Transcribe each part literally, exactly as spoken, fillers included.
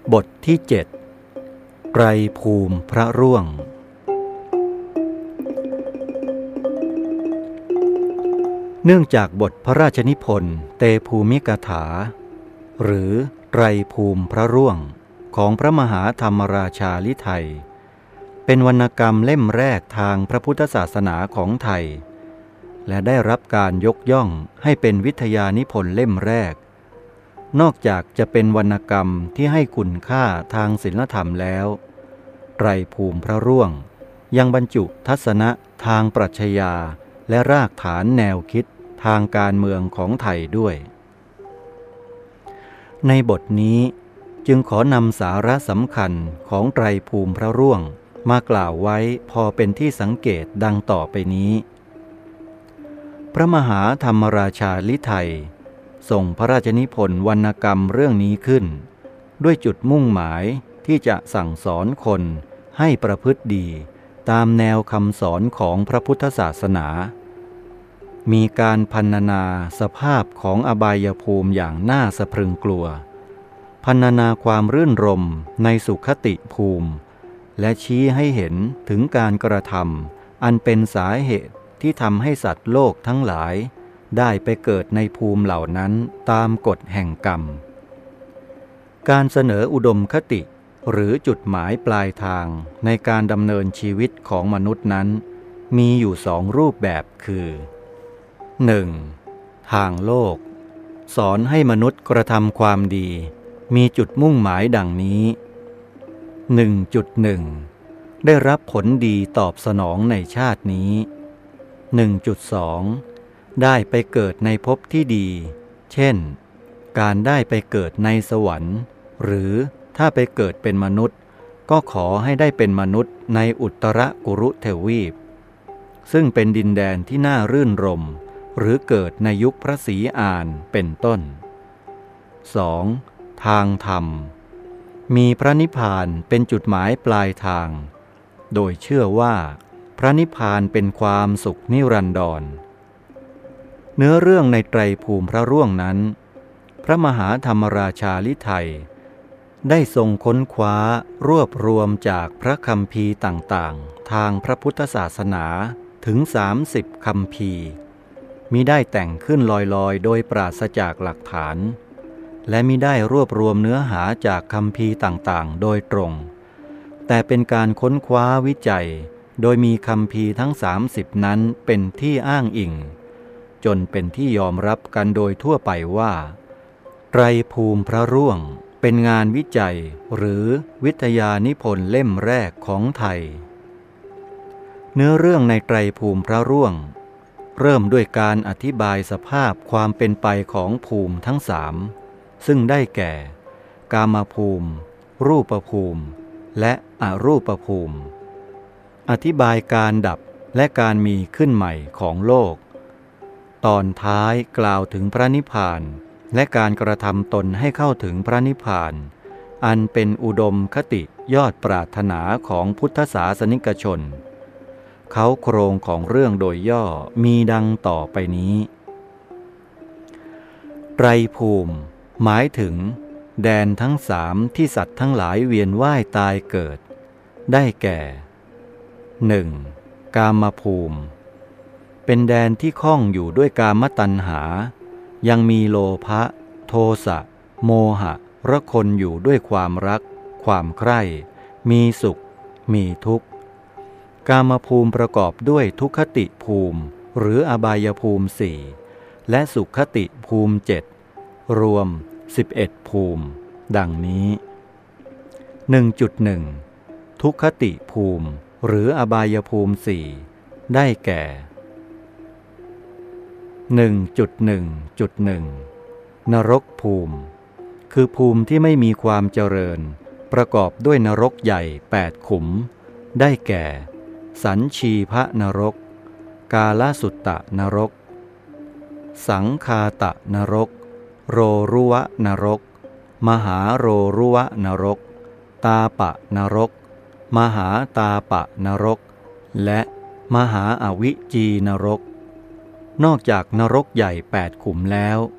บทที่เจ็ดไตรภูมิพระร่วงเนื่องจากบทพระราชนิพนธ์เตภูมิกถาหรือไตรภูมิพระร่วงของพระมหาธรรมราชาลิไทยเป็นวรรณกรรมเล่มแรกทางพระพุทธศาสนาของไทยและได้รับการยกย่องให้เป็นวิทยานิพนธ์เล่มแรกนอกจากจะเป็นวรรณกรรมที่ให้คุณค่าทางศีลธรรมแล้วไตรภูมิพระร่วงยังบรรจุทัศนะทางปรัชญาและรากฐานแนวคิดทางการเมืองของไทยด้วยในบทนี้จึงขอนำสาระสำคัญของไตรภูมิพระร่วงมากล่าวไว้พอเป็นที่สังเกตดังต่อไปนี้พระมหาธรรมราชาลิไทยส่งพระราชนิพนธ์วรรณกรรมเรื่องนี้ขึ้นด้วยจุดมุ่งหมายที่จะสั่งสอนคนให้ประพฤติดีตามแนวคำสอนของพระพุทธศาสนามีการพรรณนาสภาพของอบายภูมิอย่างน่าสะพรึงกลัวพรรณนาความรื่นรมย์ในสุขติภูมิและชี้ให้เห็นถึงการกระทำอันเป็นสาเหตุที่ทำให้สัตว์โลกทั้งหลายได้ไปเกิดในภูมิเหล่านั้นตามกฎแห่งกรรมการเสนออุดมคติหรือจุดหมายปลายทางในการดำเนินชีวิตของมนุษย์นั้นมีอยู่สองรูปแบบคือ หนึ่ง. ทางโลกสอนให้มนุษย์กระทำความดีมีจุดมุ่งหมายดังนี้ หนึ่งจุดหนึ่ง ได้รับผลดีตอบสนองในชาตินี้ หนึ่งจุดสอง ได้ไปเกิดในภพที่ดีเช่นการได้ไปเกิดในสวรรค์หรือถ้าไปเกิดเป็นมนุษย์ก็ขอให้ได้เป็นมนุษย์ในอุตรกุรุเทวีปซึ่งเป็นดินแดนที่น่ารื่นรมย์หรือเกิดในยุคพระศรีอานเป็นต้น สอง. ทางธรรมมีพระนิพพานเป็นจุดหมายปลายทางโดยเชื่อว่าพระนิพพานเป็นความสุขนิรันดรเนื้อเรื่องในไตรภูมิพระร่วงนั้นพระมหาธรรมราชาลิไทยได้ทรงค้นคว้ารวบรวมจากพระคัมภีร์ต่างๆทางพระพุทธศาสนาถึงสามสิบคัมภีร์มิได้แต่งขึ้นลอยๆโดยปราศจากหลักฐานและมิได้รวบรวมเนื้อหาจากคัมภีร์ต่างๆโดยตรงแต่เป็นการค้นคว้าวิจัยโดยมีคัมภีร์ทั้งสามสิบนั้นเป็นที่อ้างอิงจนเป็นที่ยอมรับกันโดยทั่วไปว่าไตรภูมิพระร่วงเป็นงานวิจัยหรือวิทยานิพนธ์เล่มแรกของไทยเนื้อเรื่องในไตรภูมิพระร่วงเริ่มด้วยการอธิบายสภาพความเป็นไปของภูมิทั้งสามซึ่งได้แก่กามภูมิรูปภูมิและอรูปภูมิอธิบายการดับและการมีขึ้นใหม่ของโลกตอนท้ายกล่าวถึงพระนิพพานและการกระทำตนให้เข้าถึงพระนิพพานอันเป็นอุดมคติยอดปรารถนาของพุทธศาสนิกชนเขาโครงของเรื่องโดยย่อมีดังต่อไปนี้ไตรภูมิหมายถึงแดนทั้งสามที่สัตว์ทั้งหลายเวียนว่ายตายเกิดได้แก่ หนึ่ง. กามภูมิเป็นแดนที่ข้องอยู่ด้วยกามตัณหายังมีโลภะโทสะโมหะระคนอยู่ด้วยความรักความใคร่มีสุขมีทุกข์กามภูมิประกอบด้วยทุกขติภูมิหรืออบายภูมิสี่และสุขติภูมิเจ็ดรวมสิบเอ็ดภูมิดังนี้ หนึ่งจุดหนึ่ง ทุกขติภูมิหรืออบายภูมิสี่ได้แก่ หนึ่งจุดหนึ่งจุดหนึ่ง นรกภูมิคือภูมิที่ไม่มีความเจริญประกอบด้วยนรกใหญ่แปดขุมได้แก่สัญชีพนรกกาลสุตตนรกสังคาตนรกโรรุวนรกมหาโรรุวนรกตาปะนรกมหาตาปะนรกและมหาอวิจีนรกนอกจากนรกใหญ่แปดขุมแล้ว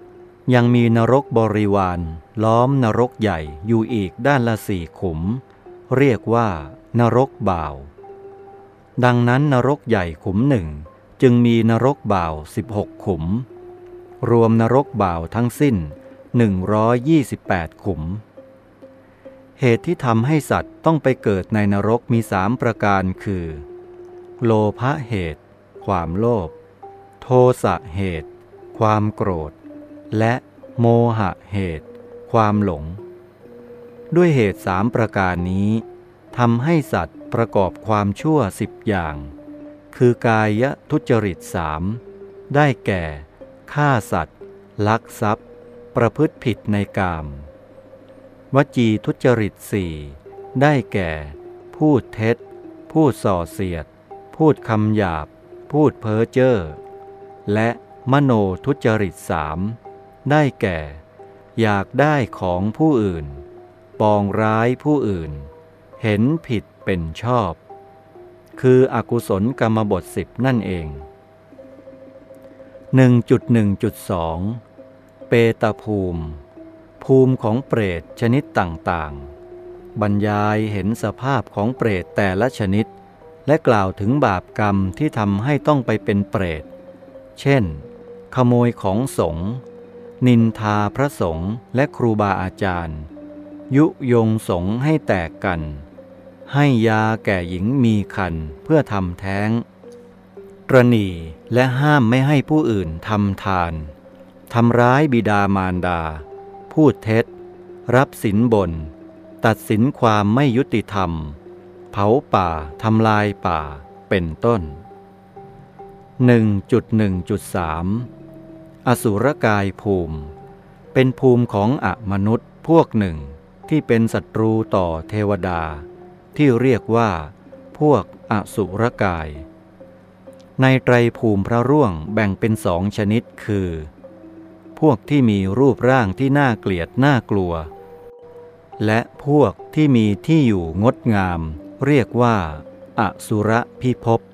ยังมีนรกบริวารล้อมนรกใหญ่อยู่อีกด้านละสี่ขุมเรียกว่านรกบ่าวดังนั้นนรกใหญ่ขุมหนึ่งจึงมีนรกบ่าวสิบหกขุมรวมนรกบ่าวทั้งสิ้นหนึ่งร้อยยี่สิบแปดขุมเหตุที่ทำให้สัตว์ต้องไปเกิดในนรกมีสามประการคือโลภะเหตุความโลภโทสะเหตุความโกรธและโมหะเหตุความหลงด้วยเหตุสามประการนี้ทำให้สัตว์ประกอบความชั่วสิบอย่างคือกายทุจริตสามได้แก่ฆ่าสัตว์ลักทรัพย์ประพฤติผิดในกามวจีทุจริตสี่ได้แก่พูดเท็จพูดส่อเสียดพูดคำหยาบพูดเพ้อเจ้อและมโนทุจริตสามได้แก่อยากได้ของผู้อื่นปองร้ายผู้อื่นเห็นผิดเป็นชอบคืออกุศลกรรมบทสิบนั่นเอง หนึ่งจุดหนึ่งจุดสอง เปตภูมิภูมิของเปรตชนิดต่างๆบรรยายเห็นสภาพของเปรตแต่ละชนิดและกล่าวถึงบาปกรรมที่ทำให้ต้องไปเป็นเปรตเช่นขโมยของสงฆ์นินทาพระสงฆ์และครูบาอาจารย์ยุยงสงฆ์ให้แตกกันให้ยาแก่หญิงมีครรภ์เพื่อทำแท้งตระหนี่และห้ามไม่ให้ผู้อื่นทำทานทำร้ายบิดามารดาพูดเท็จรับสินบนตัดสินความไม่ยุติธรรมเผาป่าทำลายป่าเป็นต้น หนึ่งจุดหนึ่งจุดสาม อสุรกายภูมิเป็นภูมิของอมนุษย์พวกหนึ่งที่เป็นศัตรูต่อเทวดาที่เรียกว่าพวกอสุรกายในไตรภูมิพระร่วงแบ่งเป็นสองชนิดคือพวกที่มีรูปร่างที่น่าเกลียดน่ากลัวและพวกที่มีที่อยู่งดงามเรียกว่าอสุรพิภพ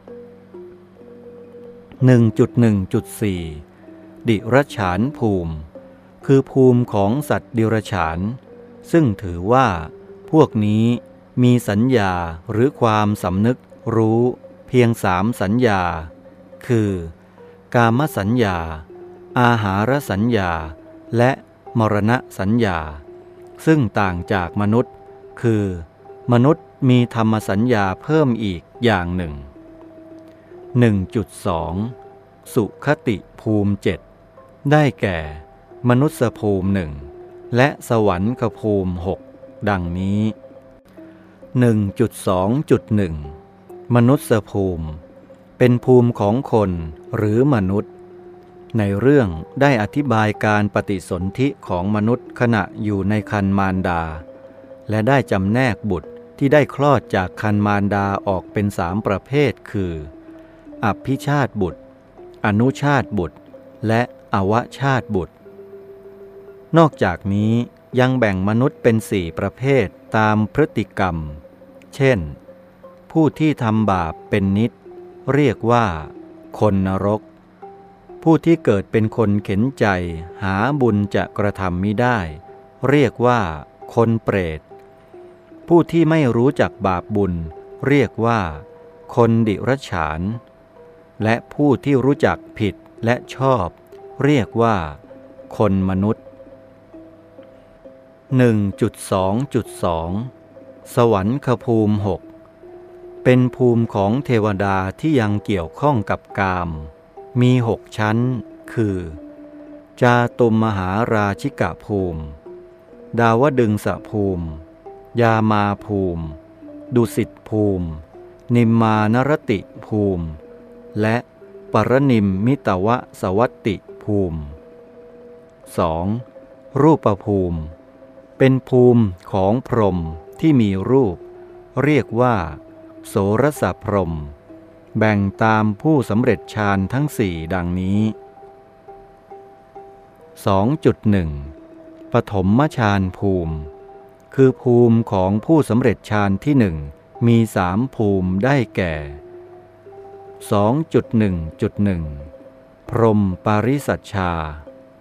หนึ่งจุดหนึ่งจุดสี่ ดิรัจฉานภูมิคือภูมิของสัตว์ดิรัจฉานซึ่งถือว่าพวกนี้มีสัญญาหรือความสำนึกรู้เพียงสามสัญญาคือกามสัญญาอาหารสัญญาและมรณสัญญาซึ่งต่างจากมนุษย์คือมนุษย์มีธรรมสัญญาเพิ่มอีกอย่างหนึ่ง หนึ่งจุดสอง สุคติภูมิเจ็ดได้แก่มนุษยภูมิหนึ่งและสวรรคภูมิหกดังนี้ หนึ่งจุดสองจุดหนึ่ง มนุษยภูมิเป็นภูมิของคนหรือมนุษย์ในเรื่องได้อธิบายการปฏิสนธิของมนุษย์ขณะอยู่ในครรภ์มารดาและได้จำแนกบุตรที่ได้คลอดจากครรภ์มารดาออกเป็นสามประเภทคืออภิชาติบุตรอนุชาติบุตรและอวชาติบุตรนอกจากนี้ยังแบ่งมนุษย์เป็นสี่ประเภทตามพฤติกรรมเช่นผู้ที่ทำบาปเป็นนิจเรียกว่าคนนรกผู้ที่เกิดเป็นคนเข็นใจหาบุญจะกระทำมิได้เรียกว่าคนเปรตผู้ที่ไม่รู้จักบาปบุญเรียกว่าคนดิรัจฉานและผู้ที่รู้จักผิดและชอบเรียกว่าคนมนุษย์ หนึ่งจุดสองจุดสอง สวรรคภูมิหกเป็นภูมิของเทวดาที่ยังเกี่ยวข้องกับกามมีหกชั้นคือจาตุมมหาราชิกภูมิดาวดึงสภูมิยามาภูมิดุสิตภูมินิมมานรติภูมิและปรนิมมิตวสวัตติภูมิ สอง. รูปภูมิเป็นภูมิของพรหมที่มีรูปเรียกว่าโสรสพรหมแบ่งตามผู้สำเร็จฌานทั้งสี่ดังนี้ สองจุดหนึ่ง ปฐมฌานภูมิคือภูมิของผู้สำเร็จฌานที่หนึ่งมีสามภูมิได้แก่ สองจุดหนึ่งจุดหนึ่ง พรหมปาริสัชชา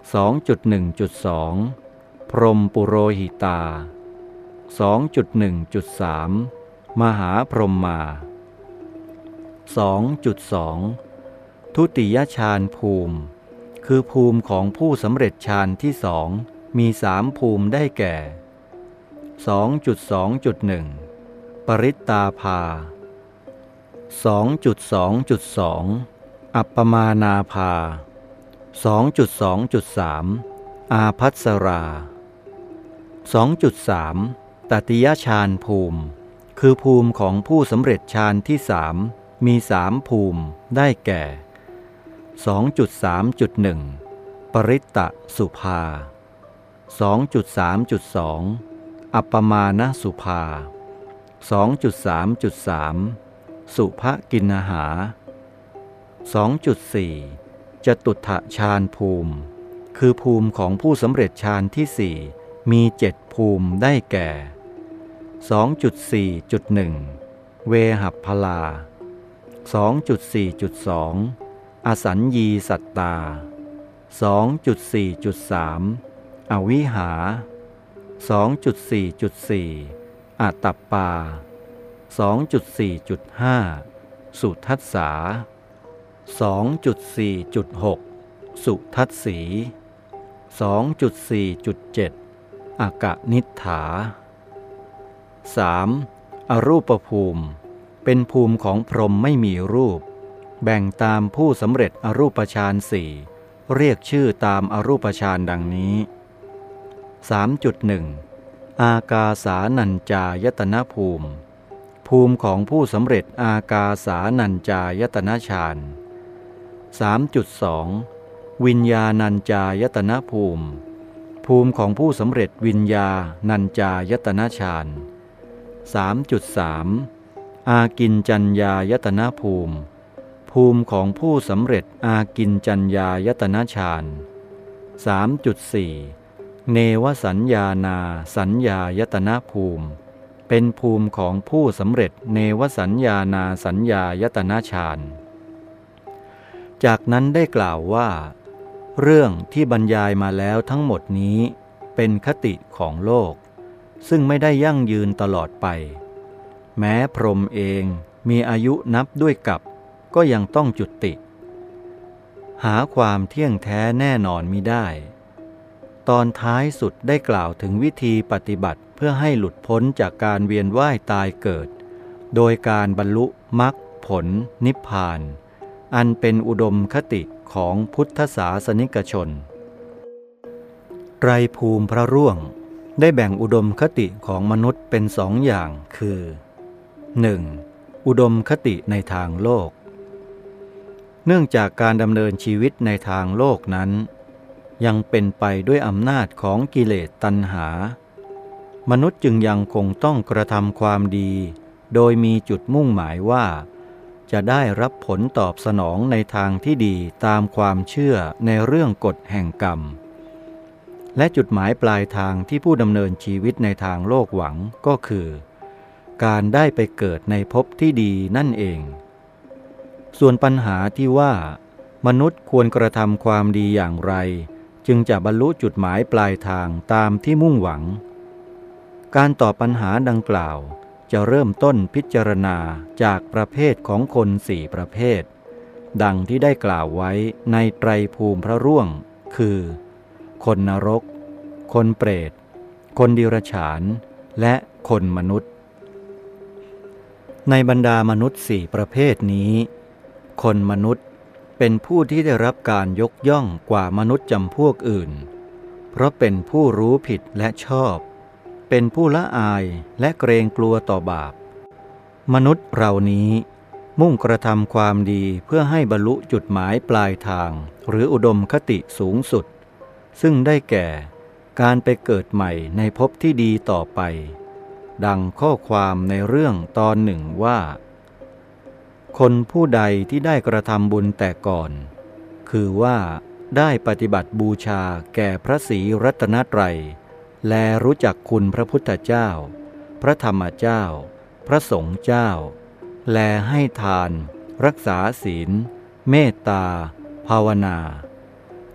สองจุดหนึ่งจุดสอง พรหมปุโรหิตา สองจุดหนึ่งจุดสาม มหาพรหมา สองจุดสอง ทุติยฌานภูมิคือภูมิของผู้สำเร็จฌานที่สองมีสามภูมิได้แก่ สองจุดสองจุดหนึ่ง ปริตตาภา สองจุดสองจุดสอง อัปปมานาภา สองจุดสองจุดสาม อาภัสรา สองจุดสาม ตติยฌานภูมิคือภูมิของผู้สำเร็จฌานที่สามมีสามภูมิได้แก่ สองจุดสามจุดหนึ่ง ปริตตสุภา สองจุดสามจุดสอง อัปปมาณสุภา สองจุดสามจุดสาม สุภกินหา สองจุดสี่ จตุตถฌานภูมิคือภูมิของผู้สำเร็จฌานที่สี่มีเจ็ดภูมิได้แก่ สองจุดสี่จุดหนึ่ง เวหัพพลา สองจุดสี่จุดสอง อสัญญีสัตตา สองจุดสี่จุดสาม อวิหา สองจุดสี่จุดสี่ อตัปปา สองจุดสี่จุดห้า สุทัสสา สองจุดสี่จุดหก สุทัสสี สองจุดสี่จุดเจ็ด อกนิฏฐา สาม อรูปภูมิเป็นภูมิของพรหมไม่มีรูปแบ่งตามผู้สำเร็จอรูปฌานสี่เรียกชื่อตามอรูปฌานดังนี้ สามจุดหนึ่ง อากาสานัญจายตนะภูมิภูมิของผู้สำเร็จอากาสานัญจายตนะฌาน สามจุดสอง วิญญาณัญจายตนะภูมิภูมิของผู้สำเร็จวิญญาณัญจายตนะฌาน สามจุดสาม อากินจัญญายตนะภูมิภูมิของผู้สำเร็จอากินจัญญายตนะฌาน สามจุดสี่ เนวสัญญานาสัญญายตนะภูมิเป็นภูมิของผู้สำเร็จเนวสัญญานาสัญญายตนะฌานจากนั้นได้กล่าวว่าเรื่องที่บรรยายมาแล้วทั้งหมดนี้เป็นคติของโลกซึ่งไม่ได้ยั่งยืนตลอดไปแม้พรหมเองมีอายุนับด้วยกับก็ยังต้องจุติ หาความเที่ยงแท้แน่นอนมิได้ตอนท้ายสุดได้กล่าวถึงวิธีปฏิบัติเพื่อให้หลุดพ้นจากการเวียนว่ายตายเกิดโดยการบรรลุมรรคผลนิพพานอันเป็นอุดมคติของพุทธศาสนิกชนไตรภูมิพระร่วงได้แบ่งอุดมคติของมนุษย์เป็นสองอย่างคือ หนึ่ง. อุดมคติในทางโลกเนื่องจากการดำเนินชีวิตในทางโลกนั้นยังเป็นไปด้วยอำนาจของกิเลสตัณหามนุษย์จึงยังคงต้องกระทำความดีโดยมีจุดมุ่งหมายว่าจะได้รับผลตอบสนองในทางที่ดีตามความเชื่อในเรื่องกฎแห่งกรรมและจุดหมายปลายทางที่ผู้ดำเนินชีวิตในทางโลกหวังก็คือการได้ไปเกิดในภพที่ดีนั่นเองส่วนปัญหาที่ว่ามนุษย์ควรกระทำความดีอย่างไรจึงจะบรรลุจุดหมายปลายทางตามที่มุ่งหวังการตอบปัญหาดังกล่าวจะเริ่มต้นพิจารณาจากประเภทของคนสี่ประเภทดังที่ได้กล่าวไว้ในไตรภูมิพระร่วงคือคนนรกคนเปรตคนดิรัจฉานและคนมนุษย์ในบรรดามนุษย์สี่ประเภทนี้คนมนุษย์เป็นผู้ที่ได้รับการยกย่องกว่ามนุษย์จำพวกอื่นเพราะเป็นผู้รู้ผิดและชอบเป็นผู้ละอายและเกรงกลัวต่อบาปมนุษย์เหล่านี้มุ่งกระทำความดีเพื่อให้บรรลุจุดหมายปลายทางหรืออุดมคติสูงสุดซึ่งได้แก่การไปเกิดใหม่ในภพที่ดีต่อไปดังข้อความในเรื่องตอนหนึ่งว่าคนผู้ใดที่ได้กระทำบุญแต่ก่อนคือว่าได้ปฏิบัติบูชาแก่พระศรีรัตนตรัยและรู้จักคุณพระพุทธเจ้าพระธรรมเจ้าพระสงฆ์เจ้าและให้ทานรักษาศีลเมตตาภาวนา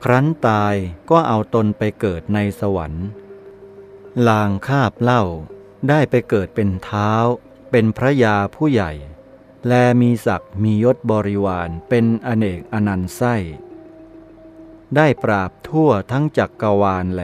ครั้นตายก็เอาตนไปเกิดในสวรรค์ลางคาบเล่าได้ไปเกิดเป็นเท้าเป็นพระยาผู้ใหญ่แลมีศักดิ์มียศบริวารเป็นอเนกอนันต์ไส้ได้ปราบทั่วทั้งจักรวาลแล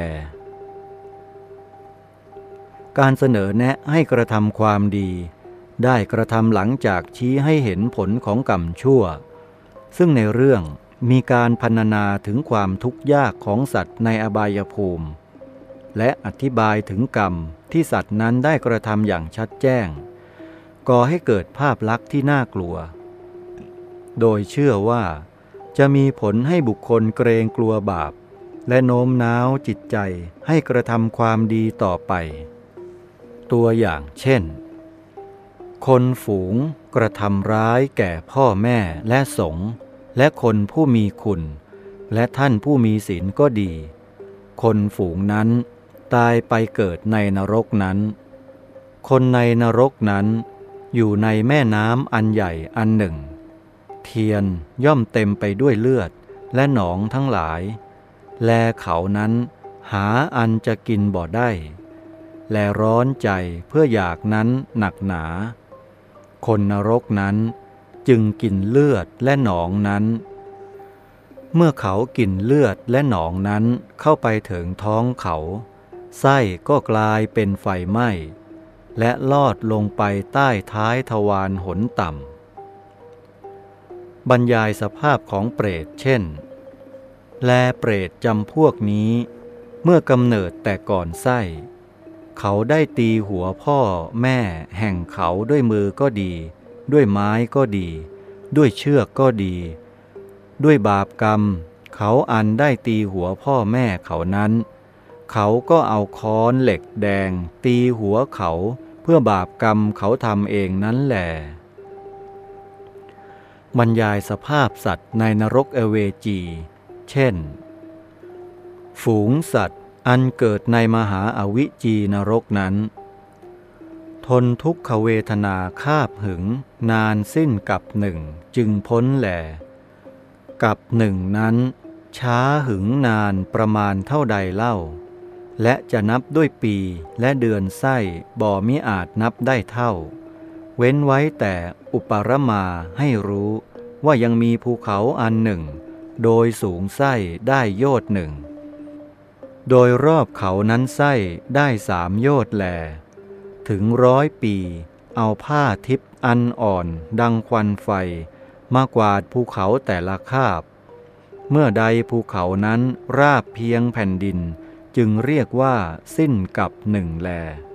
การเสนอแนะให้กระทำความดีได้กระทำหลังจากชี้ให้เห็นผลของกรรมชั่วซึ่งในเรื่องมีการพรรณนาถึงความทุกข์ยากของสัตว์ในอบายภูมิและอธิบายถึงกรรมที่สัตว์นั้นได้กระทำอย่างชัดแจ้งก่อให้เกิดภาพลักษณ์ที่น่ากลัวโดยเชื่อว่าจะมีผลให้บุคคลเกรงกลัวบาปและโน้มน้าวจิตใจให้กระทำความดีต่อไปตัวอย่างเช่นคนฝูงกระทำร้ายแก่พ่อแม่และสงฆ์และคนผู้มีคุณและท่านผู้มีศีลก็ดีคนฝูงนั้นตายไปเกิดในนรกนั้นคนในนรกนั้นอยู่ในแม่น้ำอันใหญ่อันหนึ่งเทียนย่อมเต็มไปด้วยเลือดและหนองทั้งหลายแลเขานั้นหาอันจะกินบ่ได้แลร้อนใจเพื่ออยากนั้นหนักหนาคนนรกนั้นจึงกินเลือดและหนองนั้นเมื่อเขากินเลือดและหนองนั้นเข้าไปถึงท้องเขาไส้ก็กลายเป็นไฟไหม้และลอดลงไปใต้ท้ายทวารหนต่ำบรรยายสภาพของเปรตเช่นแลเปรตจำพวกนี้เมื่อกำเนิดแต่ก่อนไส้เขาได้ตีหัวพ่อแม่แห่งเขาด้วยมือก็ดีด้วยไม้ก็ดีด้วยเชือกก็ดีด้วยบาปกรรมเขาอันได้ตีหัวพ่อแม่เขานั้นเขาก็เอาค้อนเหล็กแดงตีหัวเขาเพื่อบาปกรรมเขาทำเองนั้นแหละบรรยายสภาพสัตว์ในนรกอเวจีเช่นฝูงสัตว์อันเกิดในมหาอวิจีนรกนั้นทนทุกขเวทนาคาบหึงนานสิ้นกับหนึ่งจึงพ้นแหลกับหนึ่งนั้นช้าหึงนานประมาณเท่าใดเล่าและจะนับด้วยปีและเดือนไส้บ่มิอาจนับได้เท่าเว้นไว้แต่อุปรมาให้รู้ว่ายังมีภูเขาอันหนึ่งโดยสูงไส้ได้โยชน์หนึ่งโดยรอบเขานั้นไส้ได้สามโยชน์แลถึงร้อยปีเอาผ้าทิพย์อันอ่อนดังควันไฟมากวาดภูเขาแต่ละคาบเมื่อใดภูเขานั้นราบเพียงแผ่นดินจึงเรียกว่าสิ้นกับหนึ่งแล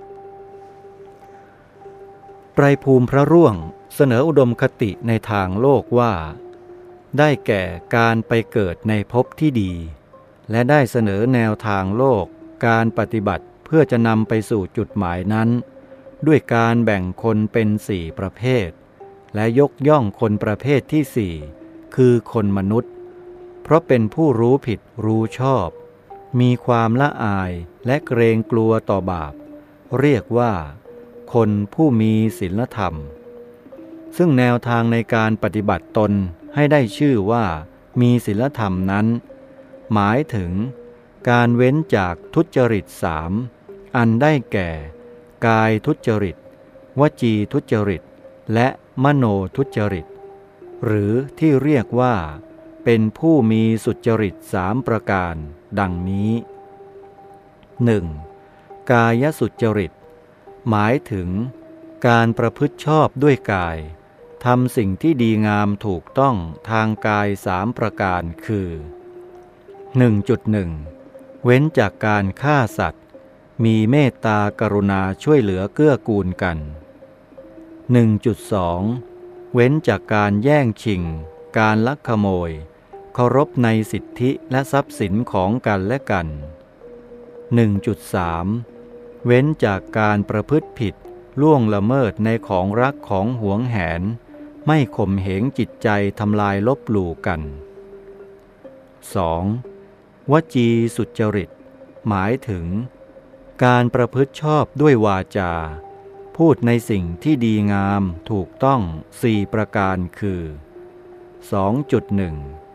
ไตรภูมิพระร่วงเสนออุดมคติในทางโลกว่าได้แก่การไปเกิดในภพที่ดีและได้เสนอแนวทางโลกการปฏิบัติเพื่อจะนำไปสู่จุดหมายนั้นด้วยการแบ่งคนเป็นสี่ประเภทและยกย่องคนประเภทที่สี่คือคนมนุษย์เพราะเป็นผู้รู้ผิดรู้ชอบมีความละอายและเกรงกลัวต่อบาปเรียกว่าคนผู้มีศีลธรรมซึ่งแนวทางในการปฏิบัติตนให้ได้ชื่อว่ามีศีลธรรมนั้นหมายถึงการเว้นจากทุจริตสามอันได้แก่กายทุจริตวจีทุจริตและมโนทุจริตหรือที่เรียกว่าเป็นผู้มีสุจริตสามประการดังนี้ หนึ่ง. กายสุจริตหมายถึงการประพฤติชอบด้วยกายทำสิ่งที่ดีงามถูกต้องทางกายสามประการคือ หนึ่งจุดหนึ่ง เว้นจากการฆ่าสัตว์มีเมตตากรุณาช่วยเหลือเกื้อกูลกัน หนึ่งจุดสอง เว้นจากการแย่งชิงการลักขโมยเคารพในสิทธิและทรัพย์สินของกันและกัน หนึ่งจุดสาม เว้นจากการประพฤติผิดล่วงละเมิดในของรักของหวงแหนไม่ข่มเหงจิตใจทำลายลบหลู่กัน สอง. วจีสุจริตหมายถึงการประพฤติชอบด้วยวาจาพูดในสิ่งที่ดีงามถูกต้องสี่ประการคือ สองจุดหนึ่ง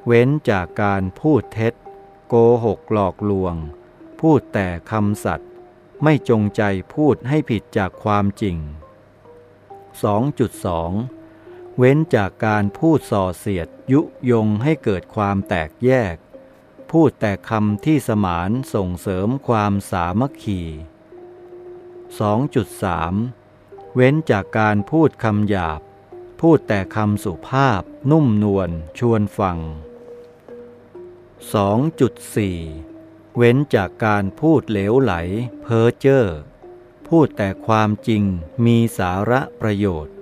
เว้นจากการพูดเท็จโกหกหลอกลวงพูดแต่คำสัตย์ไม่จงใจพูดให้ผิดจากความจริง สองจุดสอง เว้นจากการพูดส่อเสียดยุยงให้เกิดความแตกแยกพูดแต่คำที่สมานส่งเสริมความสามัคคี สองจุดสาม เว้นจากการพูดคำหยาบพูดแต่คำสุภาพนุ่มนวลชวนฟัง สองจุดสี่ เว้นจากการพูดเหลวไหลเพ้อเจ้อพูดแต่ความจริงมีสาระประโยชน์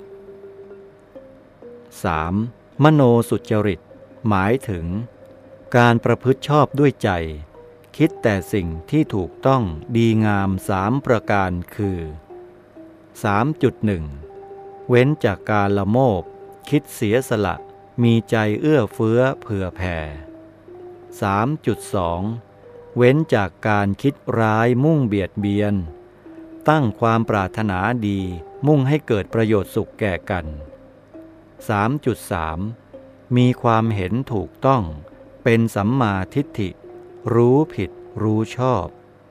สาม. มโนสุจริตหมายถึงการประพฤติชอบด้วยใจคิดแต่สิ่งที่ถูกต้องดีงามสามประการคือ สามจุดหนึ่ง เว้นจากการละโมบคิดเสียสละมีใจเอื้อเฟื้อเผื่อแผ่ สามจุดสอง เว้นจากการคิดร้ายมุ่งเบียดเบียนตั้งความปรารถนาดีมุ่งให้เกิดประโยชน์สุขแก่กัน สามจุดสาม มีความเห็นถูกต้องเป็นสัมมาทิฏฐิรู้ผิดรู้ชอบ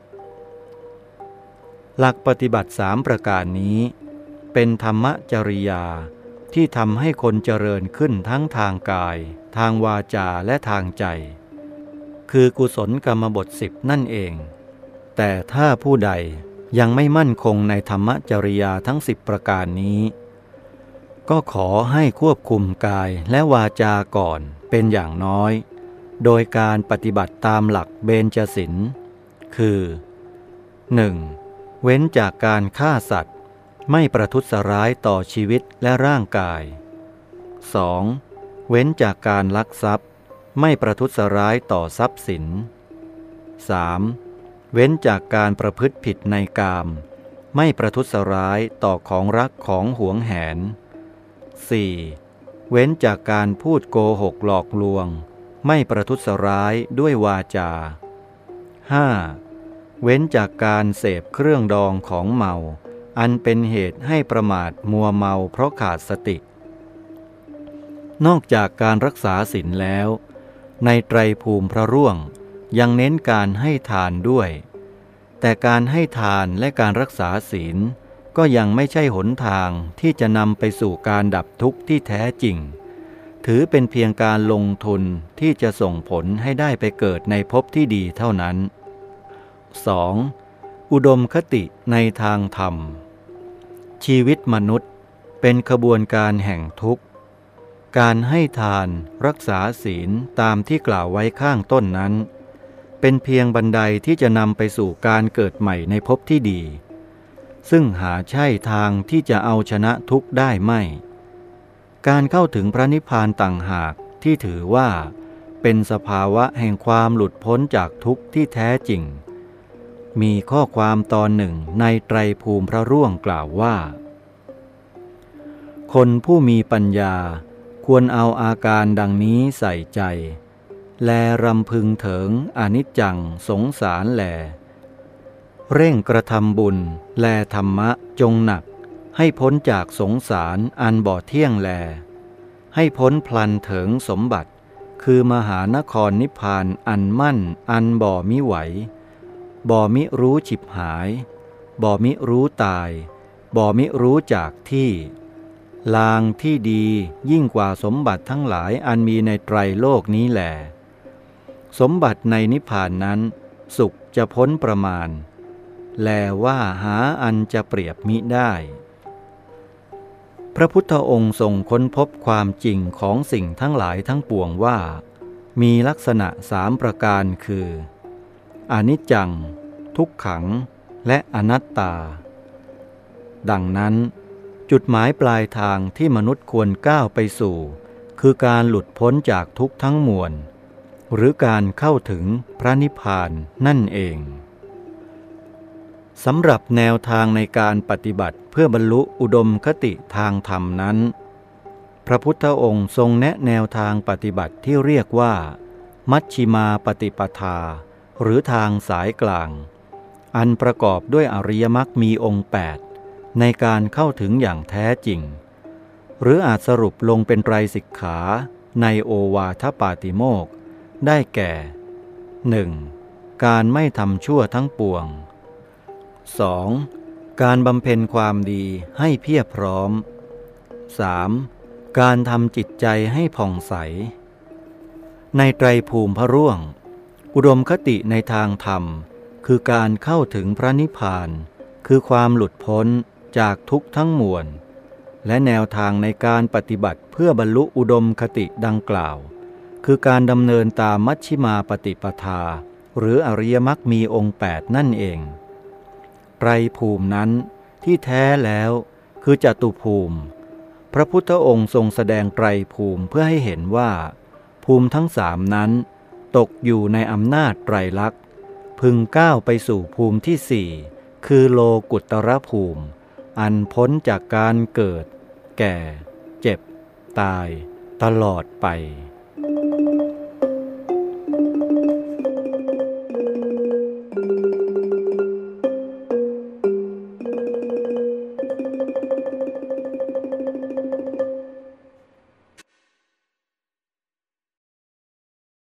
หลักปฏิบัติสามประการนี้เป็นธรรมจริยาที่ทำให้คนเจริญขึ้นทั้งทางกายทางวาจาและทางใจคือกุศลกรรมบทสิบนั่นเองแต่ถ้าผู้ใดยังไม่มั่นคงในธรรมจริยาทั้งสิบประการนี้ก็ขอให้ควบคุมกายและวาจาก่อนเป็นอย่างน้อยโดยการปฏิบัติตามหลักเบญจศีลคือ หนึ่ง. เว้นจากการฆ่าสัตว์ไม่ประทุษร้ายต่อชีวิตและร่างกาย สอง. เว้นจากการลักทรัพย์ไม่ประทุษร้ายต่อทรัพย์สิน สาม. เว้นจากการประพฤติผิดในกามไม่ประทุษร้ายต่อของรักของหวงแหน สี่. เว้นจากการพูดโกหกหลอกลวงไม่ประทุษร้ายด้วยวาจา ห้า. เว้นจากการเสพเครื่องดองของเมาอันเป็นเหตุให้ประมาทมัวเมาเพราะขาดสตินอกจากการรักษาศีลแล้วในไตรภูมิพระร่วงยังเน้นการให้ทานด้วยแต่การให้ทานและการรักษาศีลก็ยังไม่ใช่หนทางที่จะนำไปสู่การดับทุกข์ที่แท้จริงถือเป็นเพียงการลงทุนที่จะส่งผลให้ได้ไปเกิดในภพที่ดีเท่านั้น สอง. อุดมคติในทางธรรมชีวิตมนุษย์เป็นขบวนการแห่งทุกข์การให้ทานรักษาศีลตามที่กล่าวไว้ข้างต้นนั้นเป็นเพียงบันไดที่จะนำไปสู่การเกิดใหม่ในภพที่ดีซึ่งหาใช่ทางที่จะเอาชนะทุกข์ได้ไม่การเข้าถึงพระนิพพานต่างหากที่ถือว่าเป็นสภาวะแห่งความหลุดพ้นจากทุกข์ที่แท้จริงมีข้อความตอนหนึ่งในไตรภูมิพระร่วงกล่าวว่าคนผู้มีปัญญาควรเอาอาการดังนี้ใส่ใจแลรำพึงเถิงอนิจจังสงสารแลเร่งกระทำบุญแลธรรมะจงหนักให้พ้นจากสงสารอันบ่เที่ยงแลให้พ้นพลันเถิงสมบัติคือมหานครนิพพานอันมั่นอันบ่มิไหวบ่มิรู้ฉิบหายบ่มิรู้ตายบ่มิรู้จากที่ลางที่ดียิ่งกว่าสมบัติทั้งหลายอันมีในไตรโลกนี้แหลสมบัติในนิพพานนั้นสุขจะพ้นประมาณแลว่าหาอันจะเปรียบมิได้พระพุทธองค์ทรงค้นพบความจริงของสิ่งทั้งหลายทั้งปวงว่ามีลักษณะสามประการคืออนิจจังทุกขังและอนัตตาดังนั้นจุดหมายปลายทางที่มนุษย์ควรก้าวไปสู่คือการหลุดพ้นจากทุกข์ทั้งมวลหรือการเข้าถึงพระนิพพานนั่นเองสำหรับแนวทางในการปฏิบัติเพื่อบรรลุอุดมคติทางธรรมนั้นพระพุทธองค์ทรงแนะแนวทางปฏิบัติที่เรียกว่ามัชฌิมาปฏิปทาหรือทางสายกลางอันประกอบด้วยอริยมรรคมีองค์แปดในการเข้าถึงอย่างแท้จริงหรืออาจสรุปลงเป็นไตรสิกขาในโอวาทปาติโมกข์ได้แก่ หนึ่ง. การไม่ทำชั่วทั้งปวง สอง. การบำเพ็ญความดีให้เพียบพร้อม สาม. การทำจิตใจให้ผ่องใสในไตรภูมิพระร่วงอุดมคติในทางธรรมคือการเข้าถึงพระนิพพานคือความหลุดพ้นจากทุกข์ทั้งมวลและแนวทางในการปฏิบัติเพื่อบรรลุอุดมคติดังกล่าวคือการดำเนินตามมัชฌิมาปฏิปทาหรืออริยมรรคมีองค์แปดนั่นเองไตรภูมินั้นที่แท้แล้วคือจตุภูมิพระพุทธองค์ทรงแสดงไตรภูมิเพื่อให้เห็นว่าภูมิทั้งสามนั้นตกอยู่ในอำนาจไตรลักษณ์พึงก้าวไปสู่ภูมิที่สี่คือโลกุตตรภูมิอันพ้นจากการเกิดแก่เจ็บตายตลอดไป